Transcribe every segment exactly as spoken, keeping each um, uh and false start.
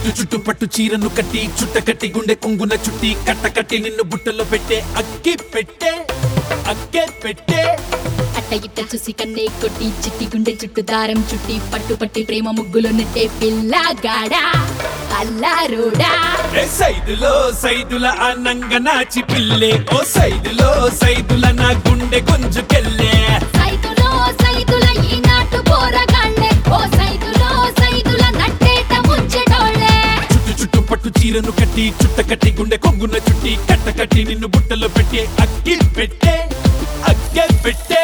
చుట్టు చుట్టు పట్టు చీరను కట్టి చుట్ట కట్టి గుండె కొంగున చుట్టి కట్ట కట్టి నిన్ను బుట్టలో పెట్టే అక్కి పెట్టే అక్కే పెట్టే అట్ట ఇట్ట చూసి కన్నే కొట్టి చిట్టి గుండె చుట్టు దారం చుట్టి పట్టు పట్టి ప్రేమ ముగ్గులో నెట్టే పిల్లగాడా అల్లారోడా. ఏ సైదులో సైదుల అనంగ నాచి పిల్లే ఓ సైదులో సైదుల నా గుండె గుంజుకెళ్ళే సైదులో సైదుల ఈ నాటు పోరగాళ్ళే ఓ సైదులో సైదుల నట్టేట ముంచెటోళ్ళే. చుట్టు చుట్టు పట్టు చీరను కట్టి చుట్ట కట్టి గుండె కొంగున చుట్టి కట్ట కట్టి నిన్ను బుట్టలో పెట్టే అక్కి పెట్టే అక్కే పెట్టే.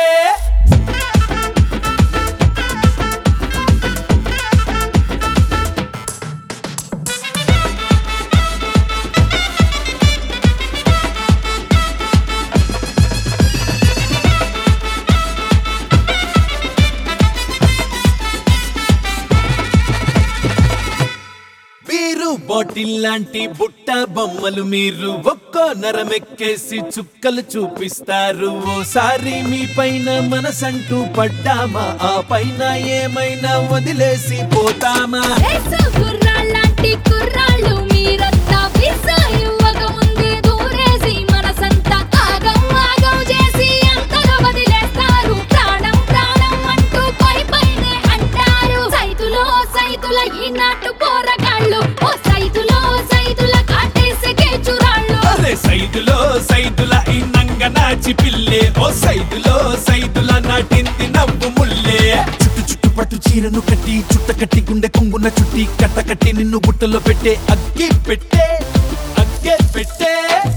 బాటిల్ లాంటి బుట్ట బొమ్మలు మీరు ఒక్కో నరమెక్కేసి చుక్కలు చూపిస్తారు. ఓసారి మీ పైన మనసంటూ పడ్డామా ఆ పైన ఏమైనా వదిలేసి పోతామా. కుర్రాళ్ళంటి కుర్రాళ్ళు మీరంతా వీసా ఇవ్వక ముందే దూరేసి మనసంతా ఆగం ఆగం చేసి అంతలో వదిలేస్తారు. ప్రాణం ప్రాణం అంటూ పై పైనే అంటారు. సైతులో సైతుల ఈ నాటు పోరగాళ్ళు ఓ సైతులో సైతుల కాటేసే కేచురాళ్ళు. అరే సైదులో సైదుల ఈ నంగ నాచి పిల్లే ఓ సైదులో సైదుల నాటింది నవ్వు ముల్లే. చుట్టు చుట్టు పట్టు చీరను కట్టి చుట్ట కట్టి గుండె కొంగున చుట్టి కట్ట కట్టి నిన్ను బుట్టలో పెట్టే అగ్గి పెట్టే అగ్గే పెట్టే.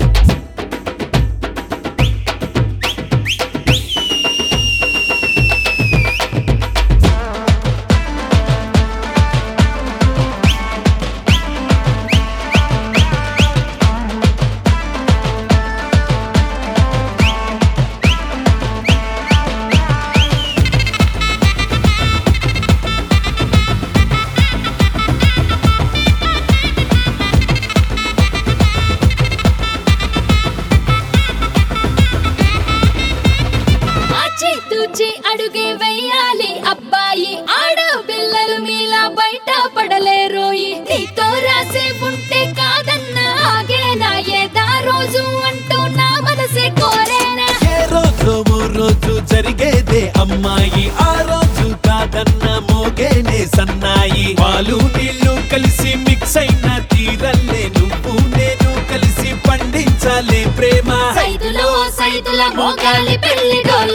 తూచి అడుగే వెయ్యాలి అబ్బాయి ఆడపిల్లలు మీలా బయట పడలేరోయి. నీతో రాసే ఉంటే కాదన్నా ఆగేనా ఏదా రోజు అంటూ నా మనసే కోరేనా. ఏ రోజు ఓ రోజు జరిగేదే అమ్మాయి ఆ రోజు కాదన్న మోగేనే సన్నాయి. పాలు నీళ్లు కలిసి మిక్స్ అయిన తీరల్లే నువ్వు నేను కలిసి పండించాలే ప్రేమ. సైదులో సైదుల మోగాలి పెళ్లి